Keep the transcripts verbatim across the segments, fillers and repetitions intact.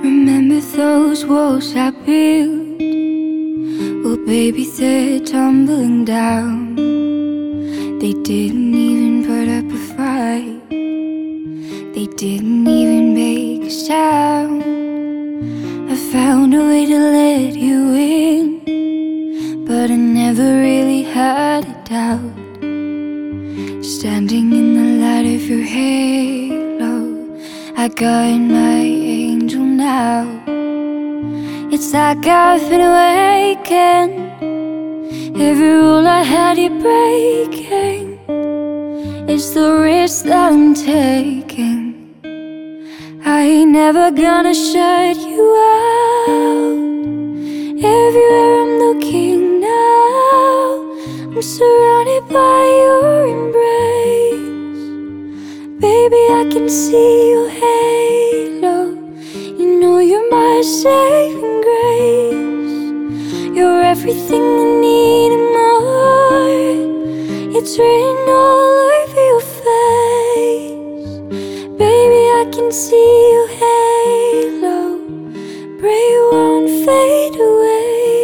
Remember those walls I built? Well, baby, they're tumbling down. They didn't even put up a fight. They didn't even make a sound. I found a way to let you in, but I never really had a doubt. Standing in the light of your halo, I got my angel now. It's like I've been awakened. Every rule I had you breaking. It's the risk that I'm taking. I ain't never gonna shut you out. Everywhere I'm looking now, I'm surrounded by your embrace. Baby, I can see your halo. You know you're my saving grace. You're everything I need and more. It's written all over your face. Baby, I can see your halo. Pray you won't fade away.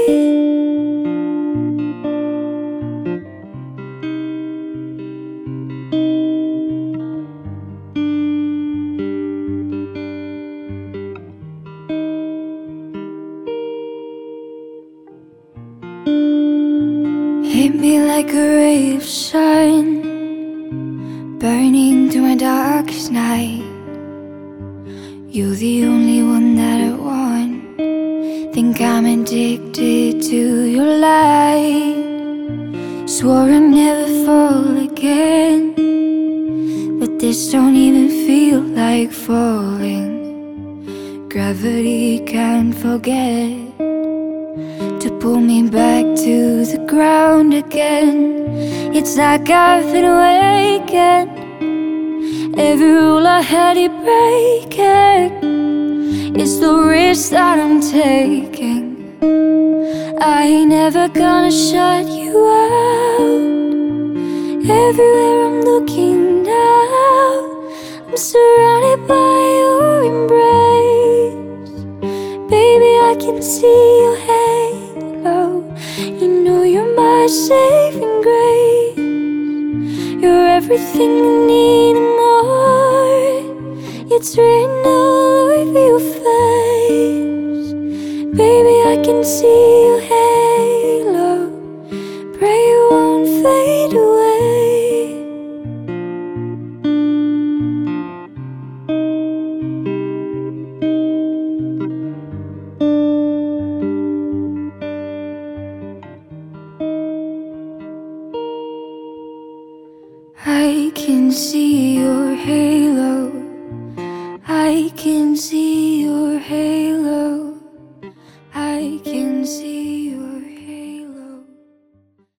Hit me like a ray of sun, burning through my darkest night. You're the only one that I want. Think I'm addicted to your light. Swore I'd never fall again, but this don't even feel like falling. Gravity can't forget to pull me back to the ground again. It's like I've been awakened. Every rule I had you breaking. It's the risk that I'm taking. I ain't never gonna shut you out. Everywhere I'm looking now, I'm surrounded by your embrace. Baby, I can see your halo. You know you're my saving grace. You're everything I need and more. It's written all over your face. Baby, I can see your halo. Pray you won't fade away. I can see your halo. I can see your halo.